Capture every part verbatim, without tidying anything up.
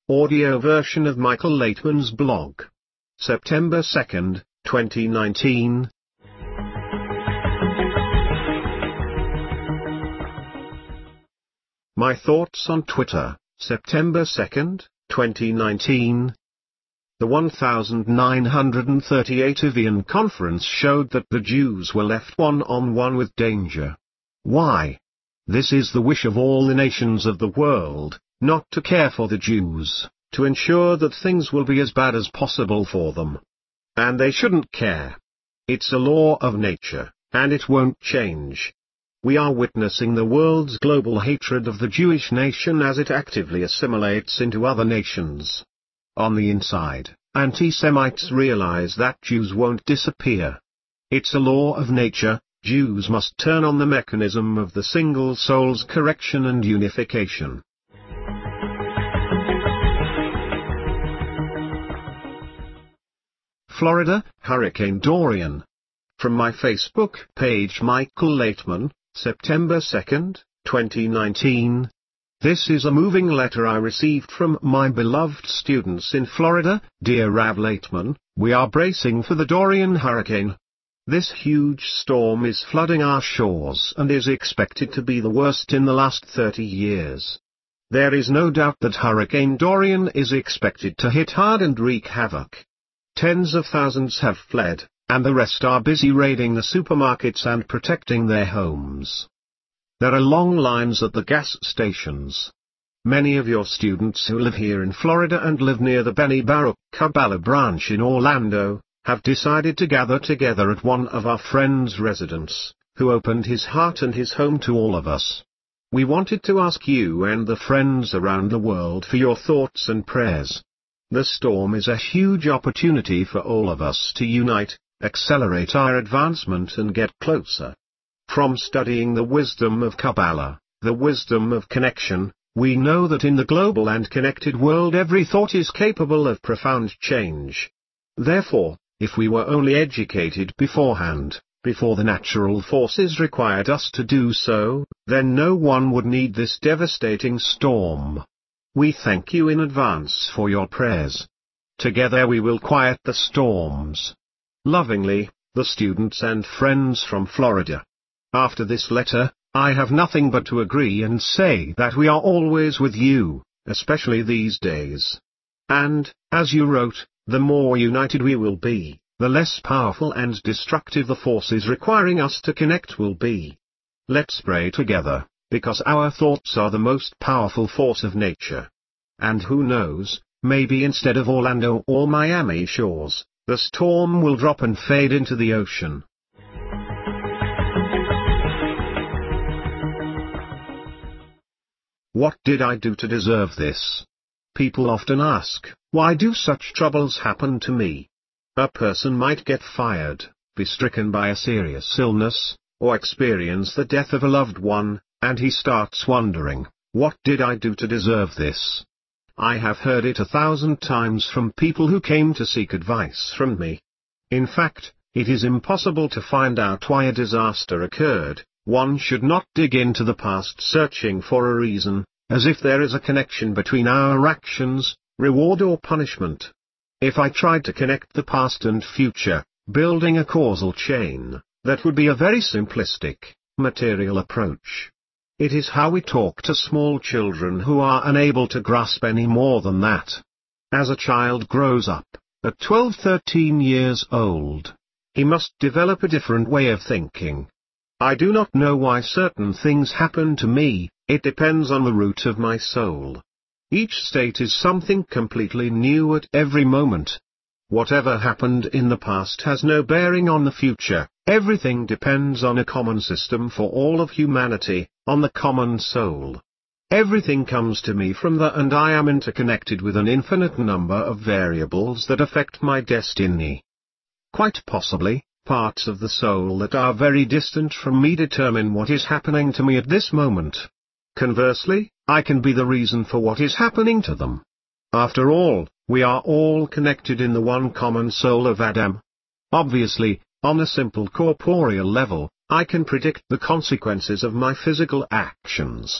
audio version of Michael Laitman's blog. September second, twenty nineteen. My thoughts on Twitter, September second, twenty nineteen. The one thousand nine hundred thirty-eighth Evian Conference showed that the Jews were left one-on-one with danger. Why? This is the wish of all the nations of the world, not to care for the Jews, to ensure that things will be as bad as possible for them. And they shouldn't care. It's a law of nature, and it won't change. We are witnessing the world's global hatred of the Jewish nation as it actively assimilates into other nations. On the inside, anti-Semites realize that Jews won't disappear. It's a law of nature, Jews must turn on the mechanism of the single soul's correction and unification. Florida, Hurricane Dorian. From my Facebook page Michael Laitman, September second, twenty nineteen. This is a moving letter I received from my beloved students in Florida. Dear Rav Laitman, we are bracing for the Dorian hurricane. This huge storm is flooding our shores and is expected to be the worst in the last thirty years. There is no doubt that Hurricane Dorian is expected to hit hard and wreak havoc. Tens of thousands have fled, and the rest are busy raiding the supermarkets and protecting their homes. There are long lines at the gas stations. Many of your students who live here in Florida and live near the Benny Baruch Kabbalah branch in Orlando, have decided to gather together at one of our friends' residence, who opened his heart and his home to all of us. We wanted to ask you and the friends around the world for your thoughts and prayers. The storm is a huge opportunity for all of us to unite, accelerate our advancement and get closer. From studying the wisdom of Kabbalah, the wisdom of connection, we know that in the global and connected world every thought is capable of profound change. Therefore, if we were only educated beforehand, before the natural forces required us to do so, then no one would need this devastating storm. We thank you in advance for your prayers. Together we will quiet the storms. Lovingly, the students and friends from Florida. After this letter, I have nothing but to agree and say that we are always with you, especially these days. And, as you wrote, the more united we will be, the less powerful and destructive the forces requiring us to connect will be. Let's pray together, because our thoughts are the most powerful force of nature. And who knows, maybe instead of Orlando or Miami shores, the storm will drop and fade into the ocean. What did I do to deserve this? People often ask, why do such troubles happen to me? A person might get fired, be stricken by a serious illness, or experience the death of a loved one, and he starts wondering, what did I do to deserve this? I have heard it a thousand times from people who came to seek advice from me. In fact, it is impossible to find out why a disaster occurred. One should not dig into the past searching for a reason, as if there is a connection between our actions, reward or punishment. If I tried to connect the past and future, building a causal chain, that would be a very simplistic, material approach. It is how we talk to small children who are unable to grasp any more than that. As a child grows up, at twelve thirteen years old, he must develop a different way of thinking. I do not know why certain things happen to me, it depends on the root of my soul. Each state is something completely new at every moment. Whatever happened in the past has no bearing on the future, everything depends on a common system for all of humanity, on the common soul. Everything comes to me from the and I am interconnected with an infinite number of variables that affect my destiny. Quite possibly, parts of the soul that are very distant from me determine what is happening to me at this moment. Conversely, I can be the reason for what is happening to them. After all, we are all connected in the one common soul of Adam. Obviously, on a simple corporeal level, I can predict the consequences of my physical actions.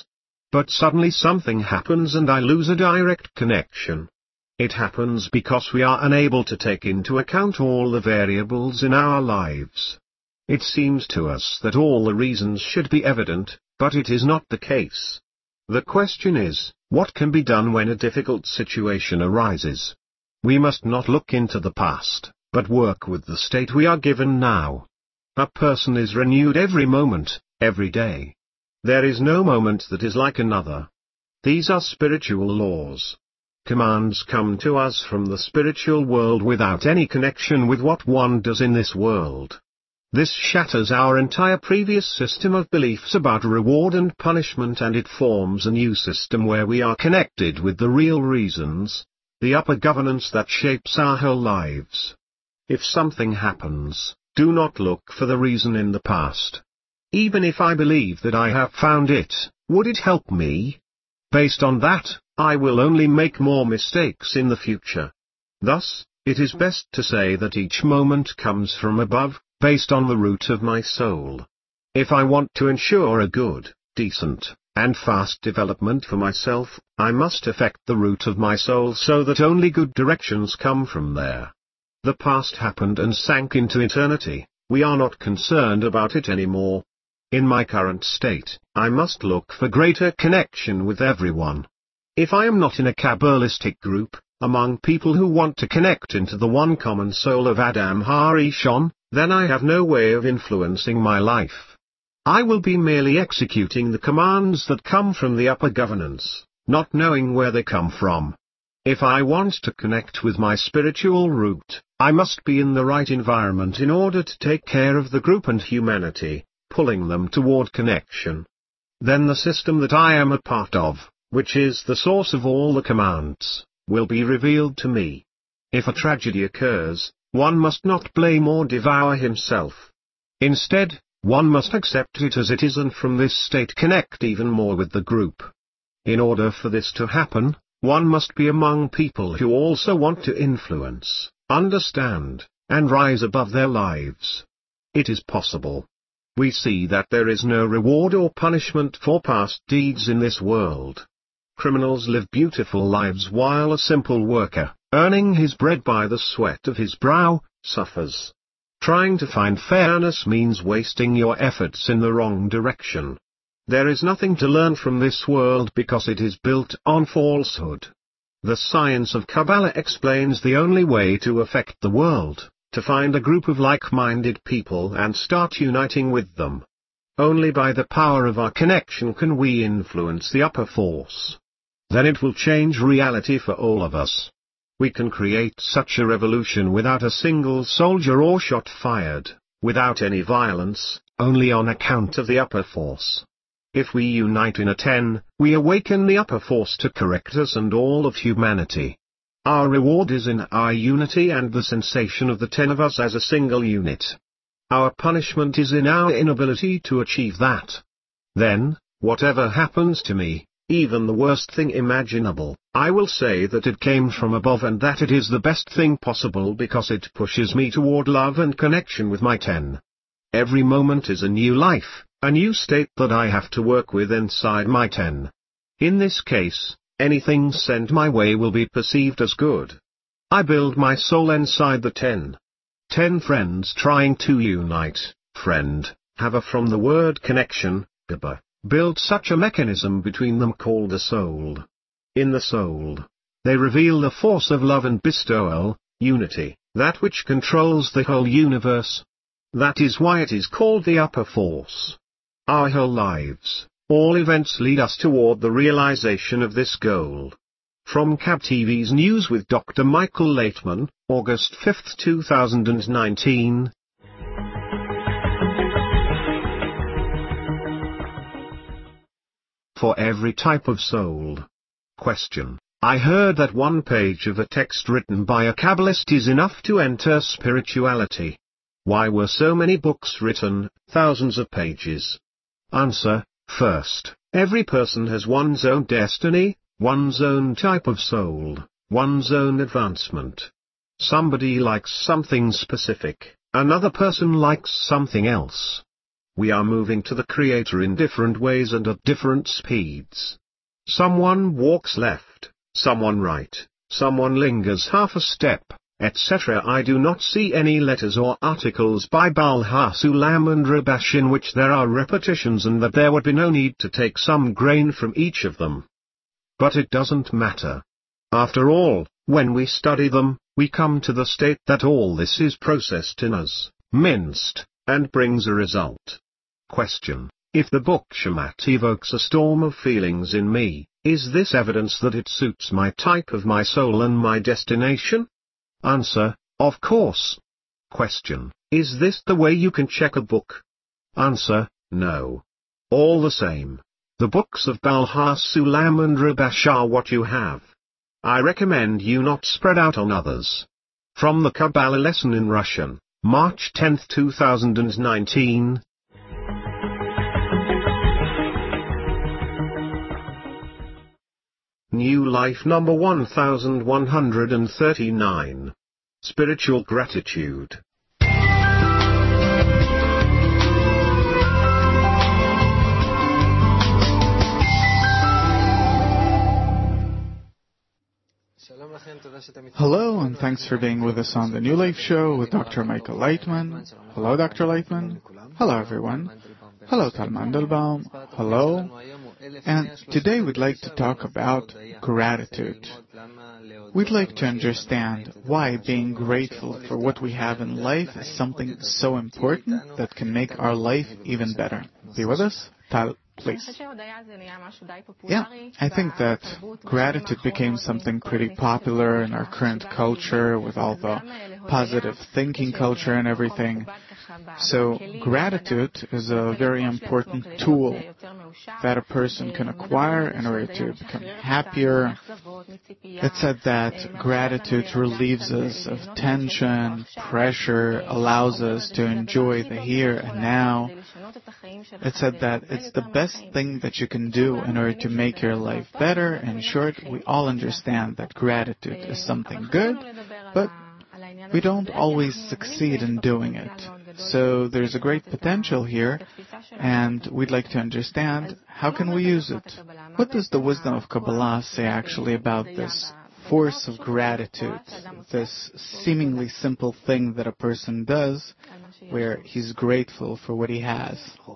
But suddenly something happens and I lose a direct connection. It happens because we are unable to take into account all the variables in our lives. It seems to us that all the reasons should be evident, but it is not the case. The question is, what can be done when a difficult situation arises? We must not look into the past, but work with the state we are given now. A person is renewed every moment, every day. There is no moment that is like another. These are spiritual laws. Commands come to us from the spiritual world without any connection with what one does in this world. This shatters our entire previous system of beliefs about reward and punishment, and it forms a new system where we are connected with the real reasons, the upper governance that shapes our whole lives. If something happens, do not look for the reason in the past. Even if I believe that I have found it, would it help me? Based on that, I will only make more mistakes in the future. Thus, it is best to say that each moment comes from above, based on the root of my soul. If I want to ensure a good, decent, and fast development for myself, I must affect the root of my soul so that only good directions come from there. The past happened and sank into eternity, we are not concerned about it anymore. In my current state, I must look for greater connection with everyone. If I am not in a Kabbalistic group, among people who want to connect into the one common soul of Adam HaRishon, then I have no way of influencing my life. I will be merely executing the commands that come from the upper governance, not knowing where they come from. If I want to connect with my spiritual root, I must be in the right environment in order to take care of the group and humanity, pulling them toward connection. Then the system that I am a part of, which is the source of all the commands, will be revealed to me. If a tragedy occurs, one must not blame or devour himself. Instead, one must accept it as it is and from this state connect even more with the group. In order for this to happen, one must be among people who also want to influence, understand, and rise above their lives. It is possible. We see that there is no reward or punishment for past deeds in this world. Criminals live beautiful lives while a simple worker, earning his bread by the sweat of his brow, suffers. Trying to find fairness means wasting your efforts in the wrong direction. There is nothing to learn from this world because it is built on falsehood. The science of Kabbalah explains the only way to affect the world, to find a group of like-minded people and start uniting with them. Only by the power of our connection can we influence the upper force. Then it will change reality for all of us. We can create such a revolution without a single soldier or shot fired, without any violence, only on account of the upper force. If we unite in a ten, we awaken the upper force to correct us and all of humanity. Our reward is in our unity and the sensation of the ten of us as a single unit. Our punishment is in our inability to achieve that. Then, whatever happens to me, even the worst thing imaginable, I will say that it came from above and that it is the best thing possible because it pushes me toward love and connection with my ten. Every moment is a new life, a new state that I have to work with inside my ten. In this case, anything sent my way will be perceived as good. I build my soul inside the ten. Ten friends trying to unite, friend, have a from the word connection, gaba. Build such a mechanism between them called a soul. In the soul, they reveal the force of love and bestowal, unity, that which controls the whole universe. That is why it is called the upper force. Our whole lives, all events lead us toward the realization of this goal. From K A B T V's News with Doctor Michael Laitman, August fifth two thousand nineteen. For every type of soul. Question. I heard that one page of a text written by a Kabbalist is enough to enter spirituality. Why were so many books written, thousands of pages? Answer. First, every person has one's own destiny, one's own type of soul, one's own advancement. Somebody likes something specific, another person likes something else. We are moving to the Creator in different ways and at different speeds. Someone walks left, someone right, someone lingers half a step, et cetera. I do not see any letters or articles by Baal HaSulam and Rabash in which there are repetitions and that there would be no need to take some grain from each of them. But it doesn't matter. After all, when we study them, we come to the state that all this is processed in us, minced, and brings a result. Question: if the book Shemat evokes a storm of feelings in me, is this evidence that it suits my type of my soul and my destination? Answer: of course. Question: is this the way you can check a book? Answer: no. All the same, the books of Baal HaSulam and Rabash are what you have. I recommend you not spread out on others. From the Kabbalah lesson in Russian, March tenth two thousand nineteen. New Life number one thousand one hundred thirty-nine. Spiritual Gratitude. Hello, and thanks for being with us on the New Life Show with Doctor Michael Leitman. Hello, Doctor Leitman. Hello, everyone. Hello, Tal Mandelbaum. Hello. And today we'd like to talk about gratitude. We'd like to understand why being grateful for what we have in life is something so important that can make our life even better. Be with us, Tal. Please. Yeah, I think that gratitude became something pretty popular in our current culture with all the positive thinking culture and everything. So gratitude is a very important tool that a person can acquire in order to become happier. It's said that gratitude relieves us of tension, pressure, allows us to enjoy the here and now. It's said that it's the best thing that you can do in order to make your life better. In short, we all understand that gratitude is something good, but we don't always succeed in doing it. So there's a great potential here, and we'd like to understand how can we use it. What does the wisdom of Kabbalah say actually about this force of gratitude, this seemingly simple thing that a person does where he's grateful for what he has?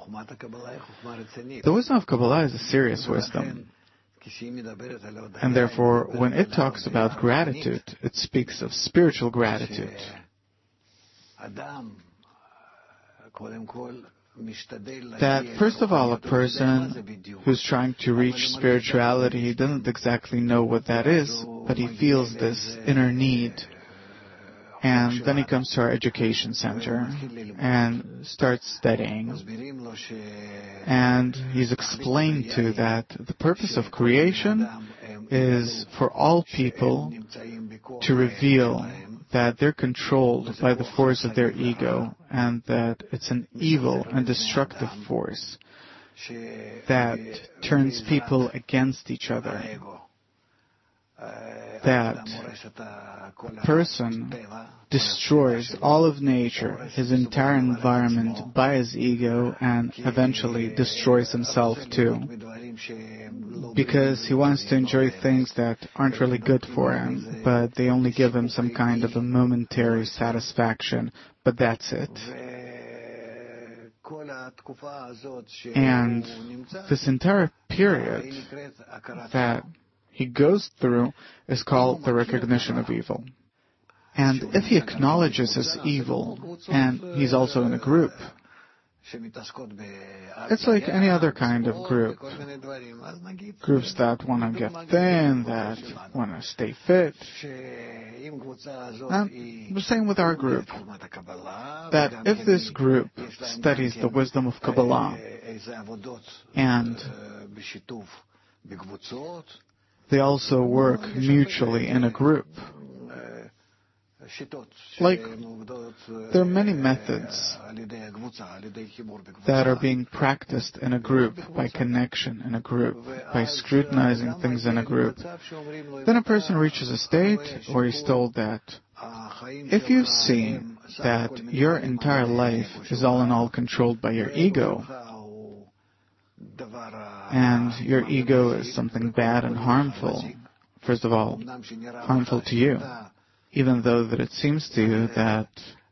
The wisdom of Kabbalah is a serious wisdom. And therefore, when it talks about gratitude, it speaks of spiritual gratitude. That, first of all, a person who's trying to reach spirituality, he doesn't exactly know what that is, but he feels this inner need. And then he comes to our education center and starts studying. And he's explained to that the purpose of creation is for all people to reveal that they're controlled by the force of their ego and that it's an evil and destructive force that turns people against each other. That a person destroys all of nature, his entire environment, by his ego, and eventually destroys himself too, because he wants to enjoy things that aren't really good for him, but they only give him some kind of a momentary satisfaction, but that's it. And this entire period that he goes through is called the recognition of evil. And if he acknowledges his evil, and he's also in a group, it's like any other kind of group. Groups that want to get thin, that want to stay fit. And the same with our group. That if this group studies the wisdom of Kabbalah, and they also work mutually in a group. Like, there are many methods that are being practiced in a group, by connection in a group, by scrutinizing things in a group. Then a person reaches a state where he's told that if you see that your entire life is all in all controlled by your ego, and your ego is something bad and harmful, first of all, harmful to you, even though that it seems to you that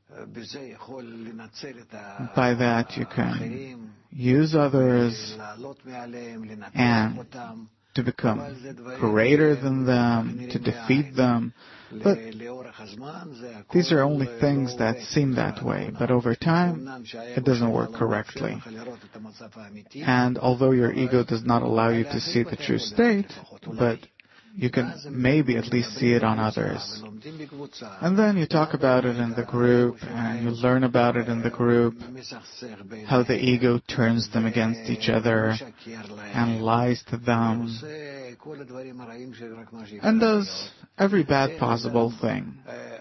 by that you can use others and to become greater than them, to defeat them. But these are only things that seem that way. But over time, it doesn't work correctly. And although your ego does not allow you to see the true state, but you can maybe at least see it on others. And then you talk about it in the group, and you learn about it in the group, how the ego turns them against each other and lies to them and does every bad possible thing.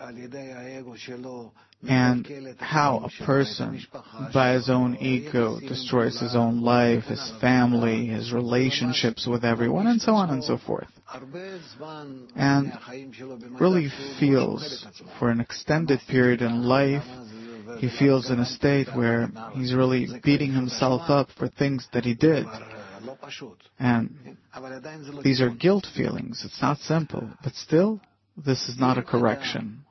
And how a person, by his own ego, destroys his own life, his family, his relationships with everyone, and so on and so forth. And really feels, for an extended period in life, he feels in a state where he's really beating himself up for things that he did. And these are guilt feelings. It's not simple. But still, this is not a correction.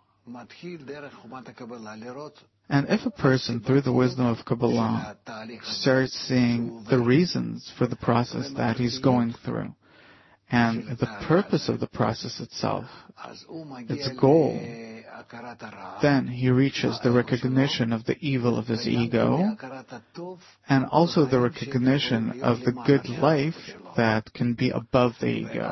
And if a person, through the wisdom of Kabbalah, starts seeing the reasons for the process that he's going through, and the purpose of the process itself, its goal, then he reaches the recognition of the evil of his ego, and also the recognition of the good life that can be above the ego.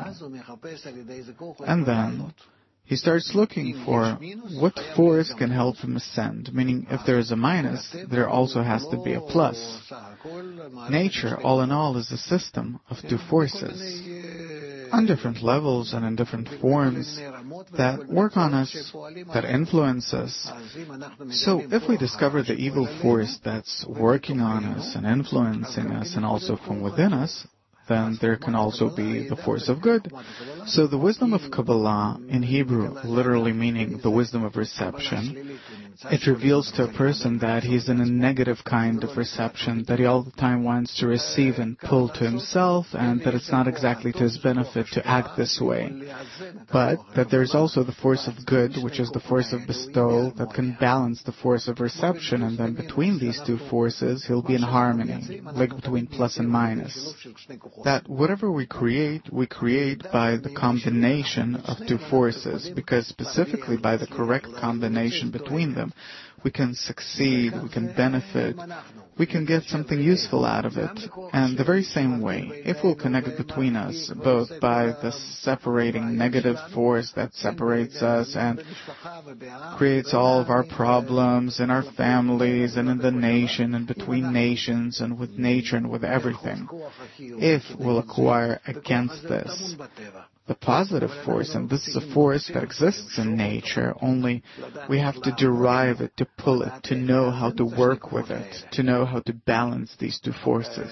And then he starts looking for what force can help him ascend, meaning if there is a minus, there also has to be a plus. Nature, all in all, is a system of two forces, on different levels and in different forms, that work on us, that influence us. So if we discover the evil force that's working on us and influencing us, and also from within us, then there can also be the force of good. So the wisdom of Kabbalah, in Hebrew, literally meaning the wisdom of reception, it reveals to a person that he's in a negative kind of reception, that he all the time wants to receive and pull to himself, and that it's not exactly to his benefit to act this way. But that there's also the force of good, which is the force of bestowal, that can balance the force of reception, and then between these two forces, he'll be in harmony, like between plus and minus. That whatever we create, we create by the combination of two forces, because specifically by the correct combination between them, we can succeed, we can benefit, we can get something useful out of it. And the very same way, if we'll connect between us, both by the separating negative force that separates us and creates all of our problems in our families and in the nation and between nations and with nature and with everything, if we'll acquire against this the positive force, and this is a force that exists in nature, only we have to derive it, to pull it, to know how to work with it, to know how to balance these two forces.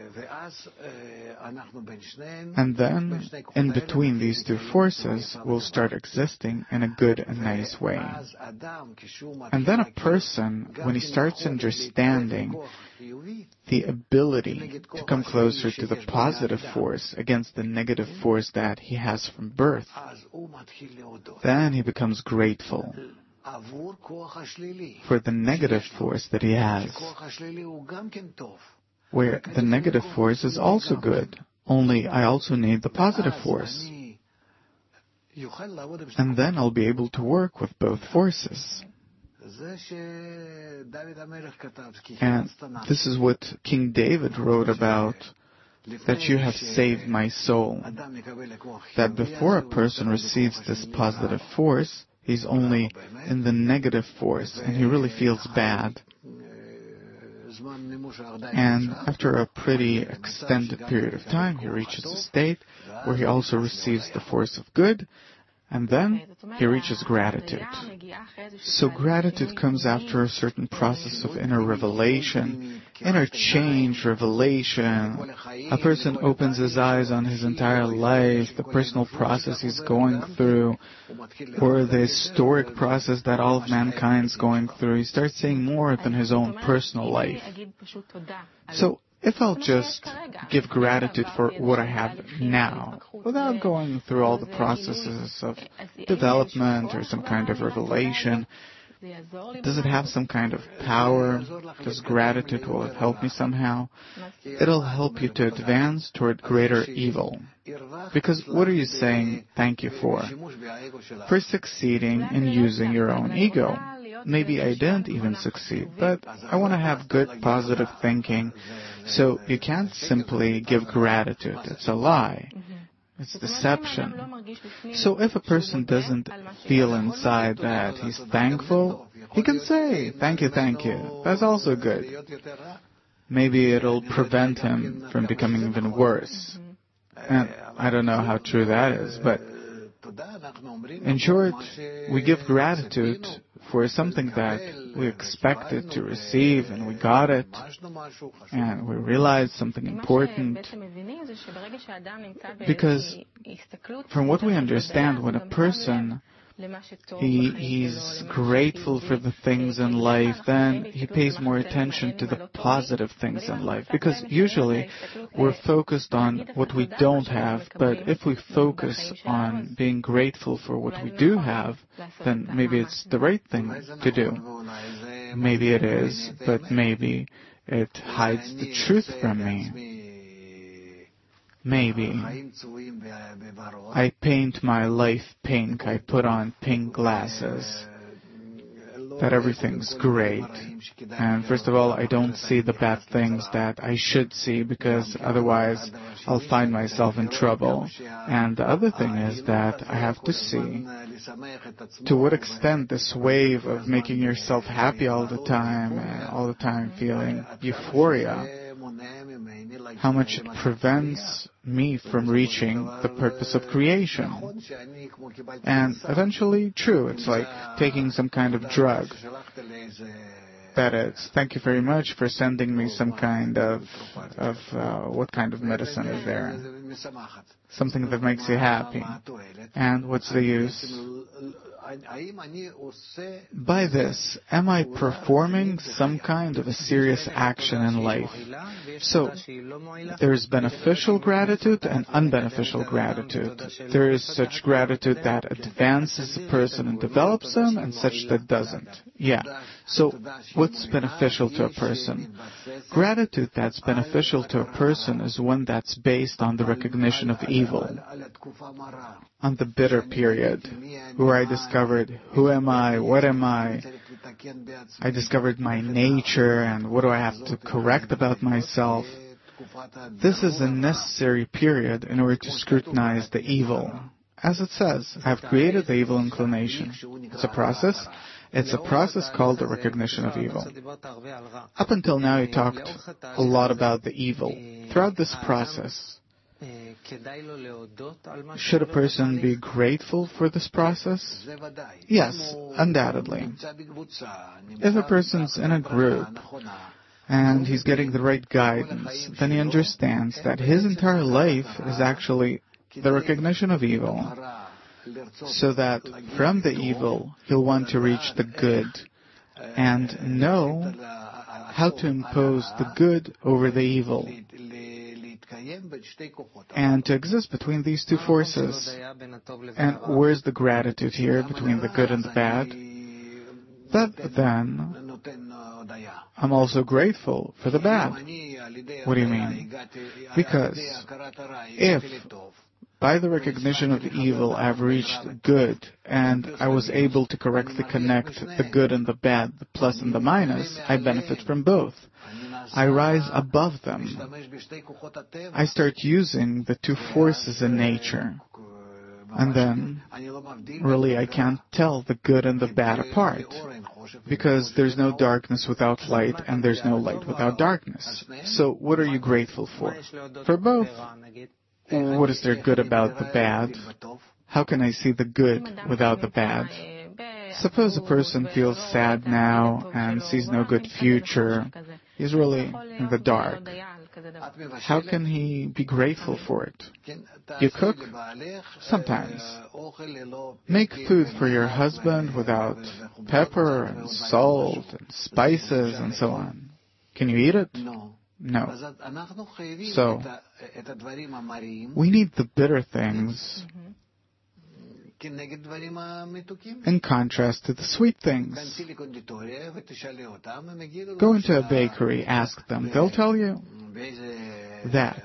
And then, in between these two forces, we'll start existing in a good and nice way. And then a person, when he starts understanding the ability to come closer to the positive force against the negative force that he has from birth, then he becomes grateful for the negative force that he has, where the negative force is also good, only I also need the positive force. And then I'll be able to work with both forces. And this is what King David wrote about, that you have saved my soul. That before a person receives this positive force, he's only in the negative force, and he really feels bad. And after a pretty extended period of time, he reaches a state where he also receives the force of good, And then he reaches gratitude. So gratitude comes after a certain process of inner revelation, inner change, revelation. A person opens his eyes on his entire life, the personal process he's going through, or the historic process that all of mankind's going through. He starts seeing more than his own personal life. So if I'll just give gratitude for what I have now, without going through all the processes of development or some kind of revelation, does it have some kind of power? Does gratitude, will it help me somehow? It'll help you to advance toward greater evil. Because what are you saying thank you for? For succeeding in using your own ego. Maybe I didn't even succeed, but I want to have good, positive thinking. So you can't simply give gratitude. It's a lie. It's deception. So if a person doesn't feel inside that he's thankful, he can say, thank you, thank you. That's also good. Maybe it'll prevent him from becoming even worse. And I don't know how true that is, but in short, we give gratitude for something that we expected to receive and we got it, and we realized something important. Because from what we understand, when a person He, he's grateful for the things in life, then he pays more attention to the positive things in life. Because usually we're focused on what we don't have, but if we focus on being grateful for what we do have, then maybe it's the right thing to do. Maybe it is, but maybe it hides the truth from me. Maybe I paint my life pink, I put on pink glasses, that everything's great. And first of all, I don't see the bad things that I should see, because otherwise I'll find myself in trouble. And the other thing is that I have to see to what extent this wave of making yourself happy all the time, and all the time feeling euphoria, how much it prevents me from reaching the purpose of creation. And eventually, true, it's like taking some kind of drug. That is, thank you very much for sending me some kind of, of uh, what kind of medicine is there? Something that makes you happy. And what's the use? By this, am I performing some kind of a serious action in life? So, there is beneficial gratitude and unbeneficial gratitude. There is such gratitude that advances a person and develops him, and such that doesn't. Yeah. So, what's beneficial to a person? Gratitude that's beneficial to a person is one that's based on the recognition of evil, on the bitter period, where I discovered who am I, what am I, I discovered my nature, and what do I have to correct about myself. This is a necessary period in order to scrutinize the evil. As it says, I have created the evil inclination. It's a process. It's a process called the recognition of evil. Up until now, you talked a lot about the evil. Throughout this process, should a person be grateful for this process? Yes, undoubtedly. If a person's in a group and he's getting the right guidance, then he understands that his entire life is actually the recognition of evil, so that from the evil he'll want to reach the good and know how to impose the good over the evil, and to exist between these two forces. And where's the gratitude here between the good and the bad? That then, I'm also grateful for the bad. What do you mean? Because if by the recognition of evil I've reached good, and I was able to correctly connect the good and the bad, the plus and the minus, I benefit from both. I rise above them. I start using the two forces in nature. And then, really, I can't tell the good and the bad apart, because there's no darkness without light, and there's no light without darkness. So what are you grateful for? For both. What is there good about the bad? How can I see the good without the bad? Suppose a person feels sad now and sees no good future. He's really in the dark. How can he be grateful for it? You cook? Sometimes. Make food for your husband without pepper and salt and spices and so on. Can you eat it? No. So, we need the bitter things in contrast to the sweet things. Go into a bakery, ask them. They'll tell you that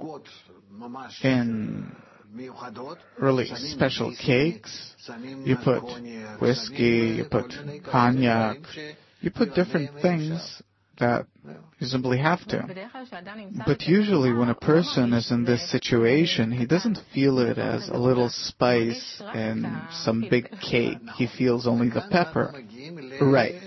in really special cakes, you put whiskey, you put cognac, you put different things that you simply have to. But usually when a person is in this situation, he doesn't feel it as a little spice in some big cake. He feels only the pepper. Right.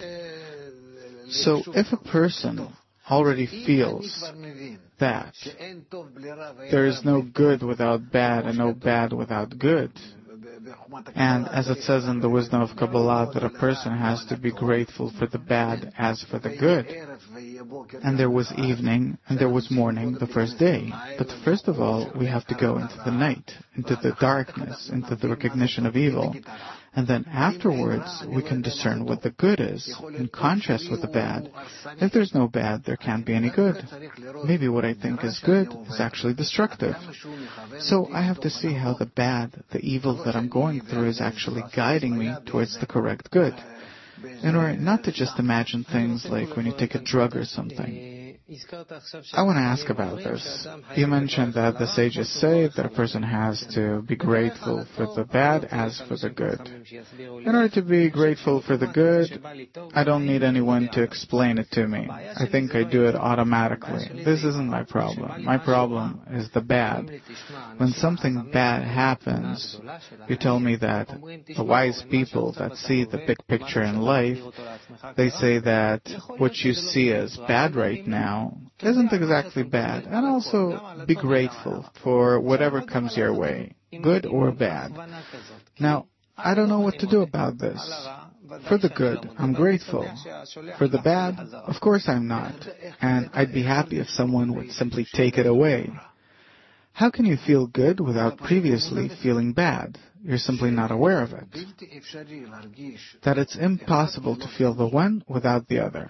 So if a person already feels that there is no good without bad and no bad without good, and as it says in the wisdom of Kabbalah, that a person has to be grateful for the bad as for the good. And there was evening and there was morning the first day. But first of all, we have to go into the night, into the darkness, into the recognition of evil. And then afterwards, we can discern what the good is, in contrast with the bad. If there's no bad, there can't be any good. Maybe what I think is good is actually destructive. So I have to see how the bad, the evil that I'm going through is actually guiding me towards the correct good. In order not to just imagine things like when you take a drug or something. I want to ask about this. You mentioned that the sages say that a person has to be grateful for the bad as for the good. In order to be grateful for the good, I don't need anyone to explain it to me. I think I do it automatically. This isn't my problem. My problem is the bad. When something bad happens, you tell me that the wise people that see the big picture in life, they say that what you see as bad right now isn't exactly bad, and also be grateful for whatever comes your way, good or bad. Now, I don't know what to do about this. For the good, I'm grateful. For the bad, of course I'm not, and I'd be happy if someone would simply take it away. How can you feel good without previously feeling bad? You're simply not aware of it. That it's impossible to feel the one without the other.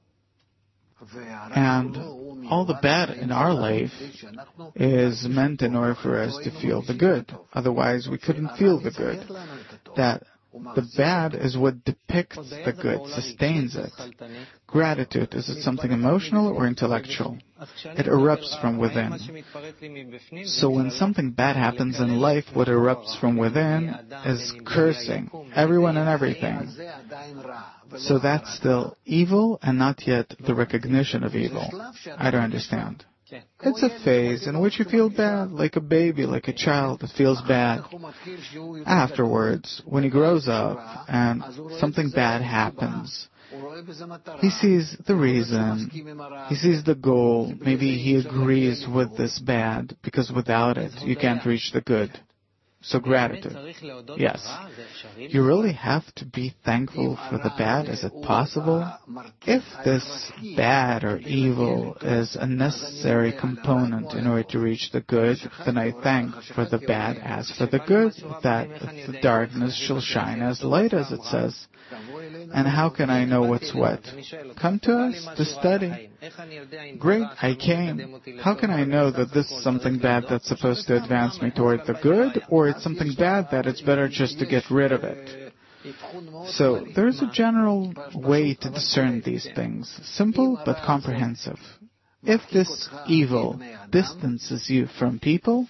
And all the bad in our life is meant in order for us to feel the good. Otherwise, we couldn't feel the good. That the bad is what depicts the good, sustains it. Gratitude, is it something emotional or intellectual? It erupts from within. So when something bad happens in life, what erupts from within is cursing everyone and everything. So that's still evil and not yet the recognition of evil. I don't understand. It's a phase in which you feel bad, like a baby, like a child that feels bad. Afterwards, when he grows up and something bad happens, he sees the reason, he sees the goal, maybe he agrees with this bad, because without it, you can't reach the good. So gratitude. Yes. You really have to be thankful for the bad. Is it possible? If this bad or evil is a necessary component in order to reach the good, then I thank for the bad as for the good, that the darkness shall shine as light, as it says. And how can I know what's what? Come to us to study. Great, I came. How can I know that this is something bad that's supposed to advance me toward the good, or it's something bad that it's better just to get rid of it? So there's a general way to discern these things, simple but comprehensive. If this evil distances you from people,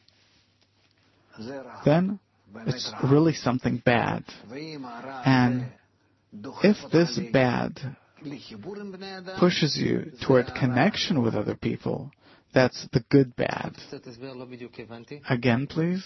then it's really something bad. And if this bad pushes you toward connection with other people, that's the good bad. Again, please.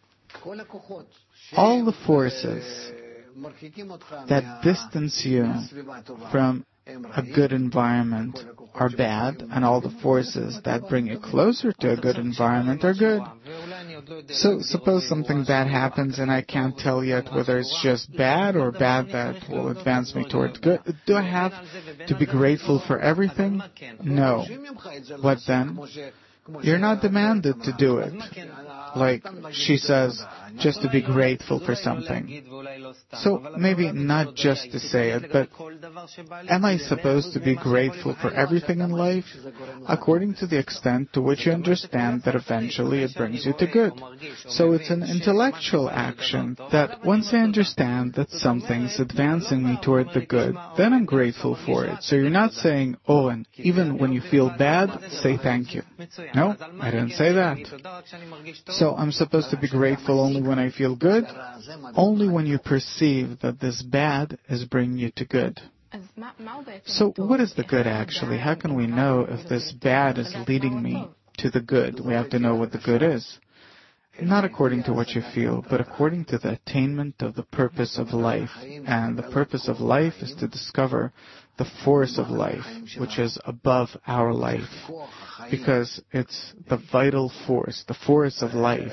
All the forces that distance you from a good environment are bad, and all the forces that bring you closer to a good environment are good. So suppose something bad happens and I can't tell yet whether it's just bad or bad that will advance me toward good. Do I have to be grateful for everything? No. What then? You're not demanded to do it. Like she says, just to be grateful for something. So maybe not just to say it, but am I supposed to be grateful for everything in life? According to the extent to which you understand that eventually it brings you to good. So it's an intellectual action that once I understand that something's advancing me toward the good, then I'm grateful for it. So you're not saying, oh, and even when you feel bad, say thank you. No, I didn't say that. So I'm supposed to be grateful only when I feel good? Only when you perceive that this bad is bringing you to good. So what is the good actually? How can we know if this bad is leading me to the good? We have to know what the good is. Not according to what you feel, but according to the attainment of the purpose of life. And the purpose of life is to discover the force of life, which is above our life, because it's the vital force, the force of life.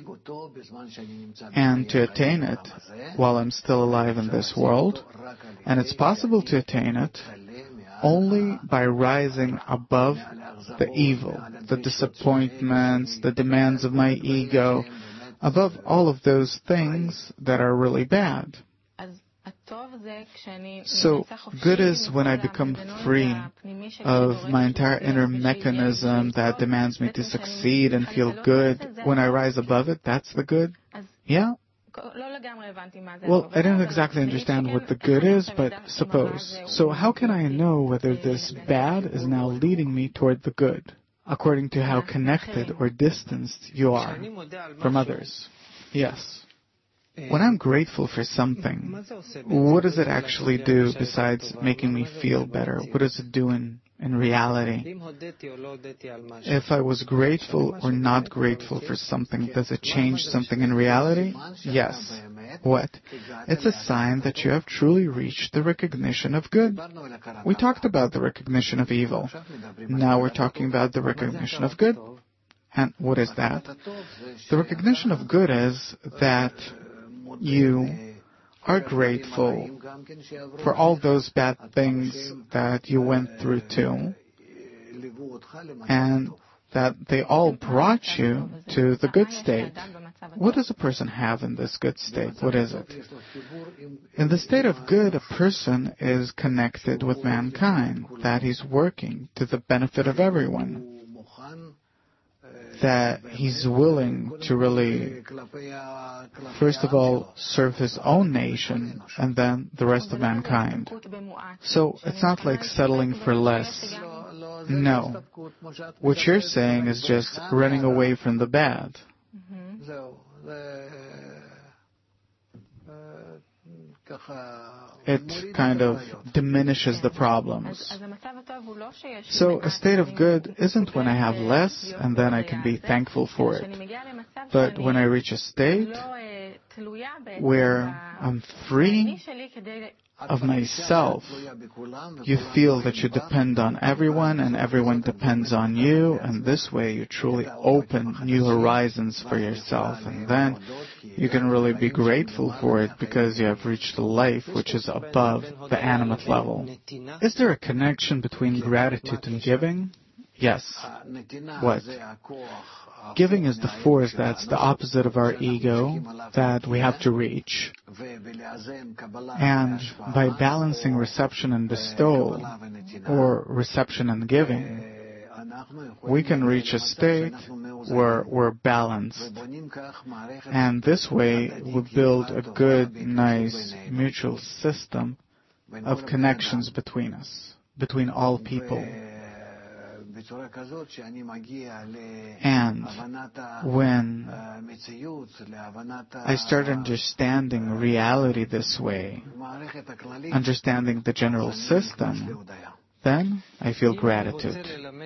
And to attain it while I'm still alive in this world, and it's possible to attain it only by rising above the evil, the disappointments, the demands of my ego, above all of those things that are really bad. So, good is when I become free of my entire inner mechanism that demands me to succeed and feel good. When I rise above it, that's the good? Yeah? Well, I don't exactly understand what the good is, but suppose. So how can I know whether this bad is now leading me toward the good, according to how connected or distanced you are from others? Yes. When I'm grateful for something, what does it actually do besides making me feel better? What does it do in, in reality? If I was grateful or not grateful for something, does it change something in reality? Yes. What? It's a sign that you have truly reached the recognition of good. We talked about the recognition of evil. Now we're talking about the recognition of good. And what is that? The recognition of good is that you are grateful for all those bad things that you went through too, and that they all brought you to the good state. What does a person have in this good state? What is it? In the state of good, a person is connected with mankind, that he's working to the benefit of everyone, that he's willing to really, first of all, serve his own nation and then the rest of mankind. So it's not like settling for less. No. What you're saying is just running away from the bad. It kind of diminishes the problems. So a state of good isn't when I have less and then I can be thankful for it, but when I reach a state where I'm free of myself, you feel that you depend on everyone and everyone depends on you, and this way you truly open new horizons for yourself, and then you can really be grateful for it because you have reached a life which is above the animate level. Is there a connection between gratitude and giving? Yes. What? Giving is the force that's the opposite of our ego that we have to reach. And by balancing reception and bestowal, or reception and giving, we can reach a state where we're balanced. And this way we build a good, nice, mutual system of connections between us, between all people. And when I start understanding reality this way, understanding the general system, then I feel gratitude.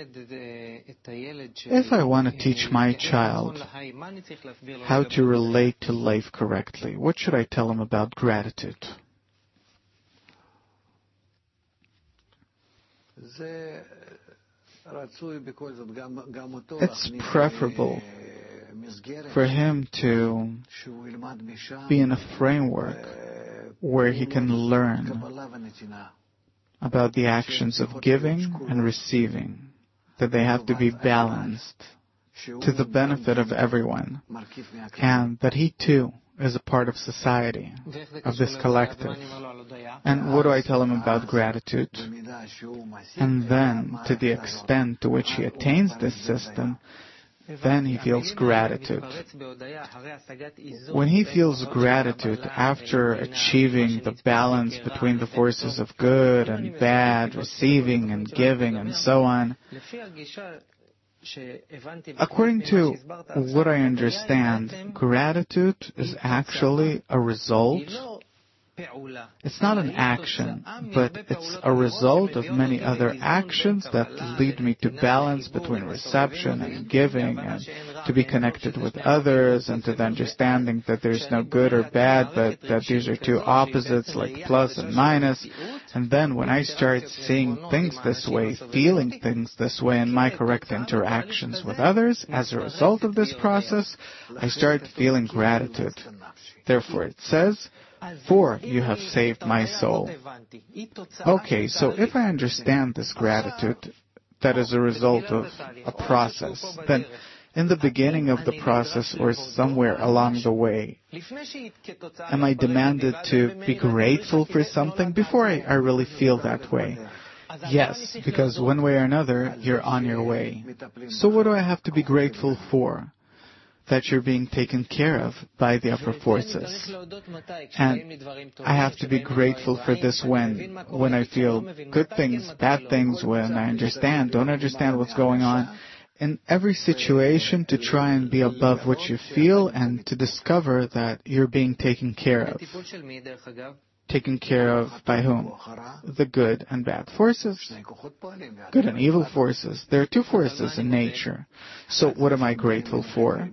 If I want to teach my child how to relate to life correctly, what should I tell him about gratitude? It's preferable for him to be in a framework where he can learn about the actions of giving and receiving, that they have to be balanced to the benefit of everyone, and that he too is a part of society, of this collective. And what do I tell him about gratitude? And then, to the extent to which he attains this system, then he feels gratitude. When he feels gratitude after achieving the balance between the forces of good and bad, receiving and giving and so on, according to what I understand, gratitude is actually a result. It's not an action, but it's a result of many other actions that lead me to balance between reception and giving, and to be connected with others, and to the understanding that there's no good or bad, but that these are two opposites like plus and minus. And then when I start seeing things this way, feeling things this way in my correct interactions with others, as a result of this process, I start feeling gratitude. Therefore it says, for you have saved my soul. Okay, so if I understand this gratitude, that is a result of a process, then in the beginning of the process or somewhere along the way, am I demanded to be grateful for something before I, I really feel that way? Yes, because one way or another, you're on your way. So what do I have to be grateful for? That you're being taken care of by the upper forces. And I have to be grateful for this when, when I feel good things, bad things, when I understand, don't understand what's going on. In every situation, to try and be above what you feel and to discover that you're being taken care of. Taken care of by whom? The good and bad forces. Good and evil forces. There are two forces in nature. So what am I grateful for?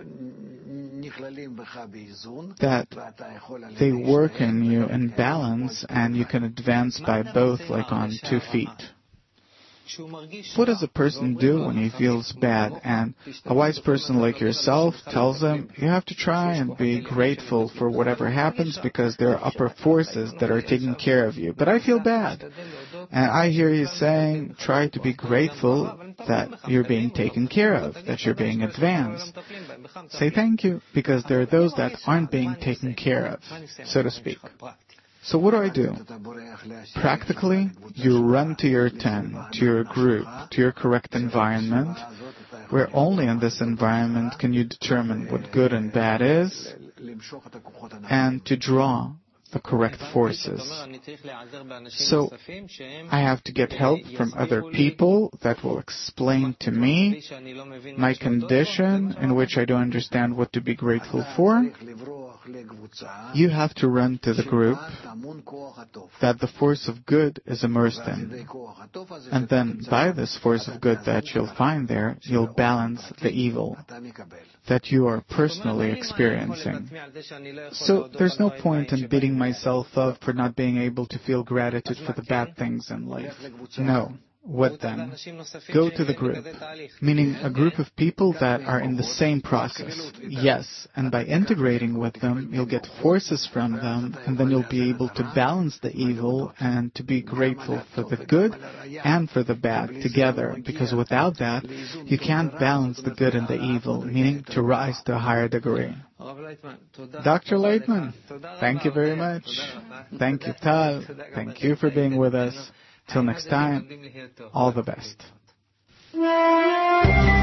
That they work in you in balance and you can advance by both like on two feet. What does a person do when he feels bad? And a wise person like yourself tells him, you have to try and be grateful for whatever happens because there are upper forces that are taking care of you. But I feel bad. And I hear you saying, try to be grateful that you're being taken care of, that you're being advanced. Say thank you, because there are those that aren't being taken care of, so to speak. So what do I do? Practically, you run to your tent, to your group, to your correct environment, where only in this environment can you determine what good and bad is, and to draw the correct forces. So I have to get help from other people that will explain to me my condition in which I don't understand what to be grateful for. You have to run to the group that the force of good is immersed in. And then by this force of good that you'll find there, you'll balance the evil that you are personally experiencing. So there's no point in beating myself up for not being able to feel gratitude for the bad things in life. No. What then? Go to the group, meaning a group of people that are in the same process. Yes, and by integrating with them, you'll get forces from them, and then you'll be able to balance the evil and to be grateful for the good and for the bad together, because without that, you can't balance the good and the evil, meaning to rise to a higher degree. Doctor Leitman, thank you very much. Thank you, Tal. Thank you for being with us. Till next time, all the best.